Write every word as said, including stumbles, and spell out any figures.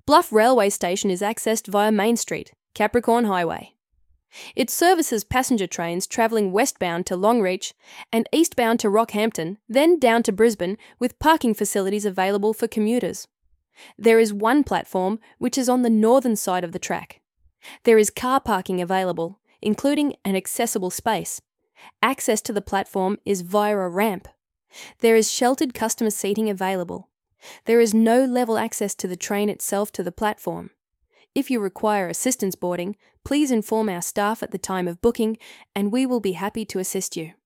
Bluff Railway Station is accessed via Main Street, Capricorn Highway. It services passenger trains travelling westbound to Longreach and eastbound to Rockhampton, then down to Brisbane, with parking facilities available for commuters. There is one platform which is on the northern side of the track. There is car parking available, including an accessible space. Access to the platform is via a ramp. There is sheltered customer seating available. There is no level access to the train itself to the platform. If you require assistance boarding, please inform our staff at the time of booking and we will be happy to assist you.